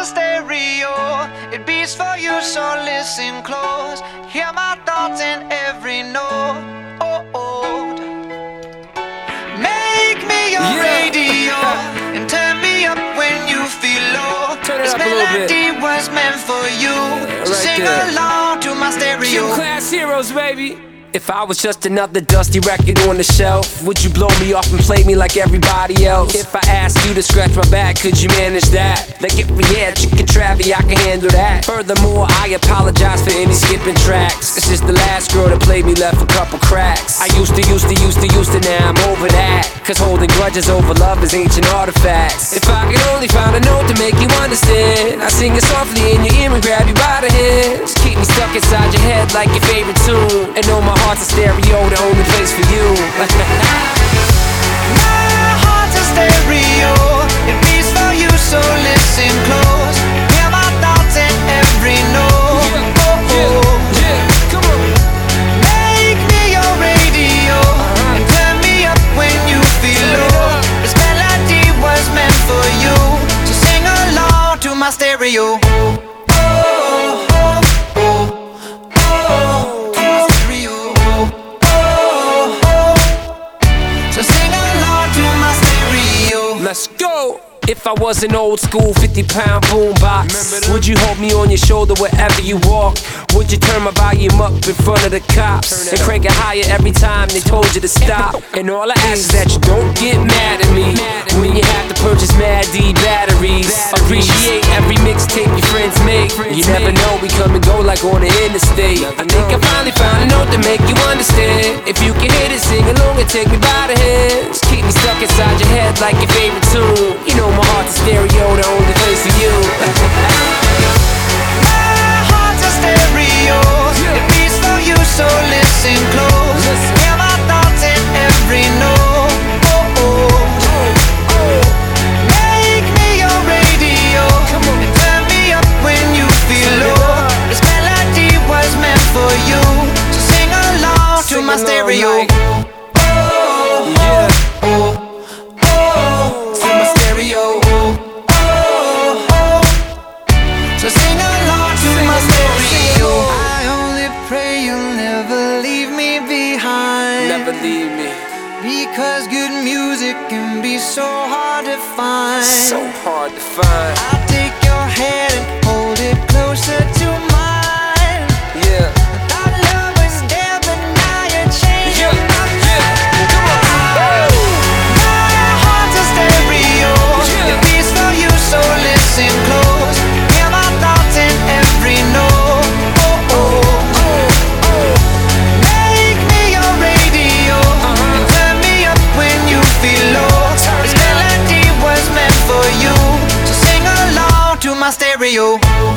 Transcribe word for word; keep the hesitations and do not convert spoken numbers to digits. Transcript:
a stereo, it beats for you, so listen close. Hear my thoughts in every note. Make me your Yeah. radio and turn me up when you feel low. Turn it This up a little bit. melody was meant for you, Yeah, so right sing there. along to my stereo. Q Class Heroes, baby. If I was just another dusty record on the shelf, would you blow me off and play me like everybody else? If I asked you to scratch my back, could you manage that? Like if we had chicken Travie, I can handle that. Furthermore, I apologize for any skipping tracks. This is the last girl that played me, left a couple cracks. I used to, used to, used to, used to, now I'm over that. Cause holding grudges over love is ancient artifacts. If I could only find a note to make you understand, I sing it softly in your ear and grab you by the hands. Keep me stuck inside your head like your favorite tune, and know my heart's a stereo, the only place for you. My heart's a stereo, it beats for you, so listen close. Hear my thoughts in every note. Yeah, yeah, yeah, come on. Make me your radio and turn me up when you feel low. This melody was meant for you, so sing along to my stereo. Let's go! If I was an old school fifty pound boombox, would you hold me on your shoulder wherever you walk? Would you turn my volume up in front of the cops and crank it higher every time they told you to stop? And all I ask is that you don't get mad at me when you have to purchase Mad D batteries. Appreciate every mixtape your friends make. You never know, we come and go like on the interstate. I think I finally found a note to make you understand. If you can hit it, sing along and take me by the hands. Keep me stuck inside your head like your favorite tune. You know my heart's a stereo, the only place for you. My heart's a stereo, it beats for you, so listen close. Hear my thoughts in every note. Make me your radio and turn me up when you feel low. This melody was meant for you, so sing along to my stereo. So sing along to my stereo. I only pray you'll never leave me behind. Never leave me. Because good music can be so hard to find. So hard to find. I'll take your hand and hold it closer to mine. Yeah. Our love was dead, but now you're changing Yeah, my yeah. mind. Come on. My heart's a stereo, Yeah. it beats for you, so listen close. Hear my thoughts in every note. Make me your radio and turn me up when you feel low. This melody was meant for you, so sing along to my stereo.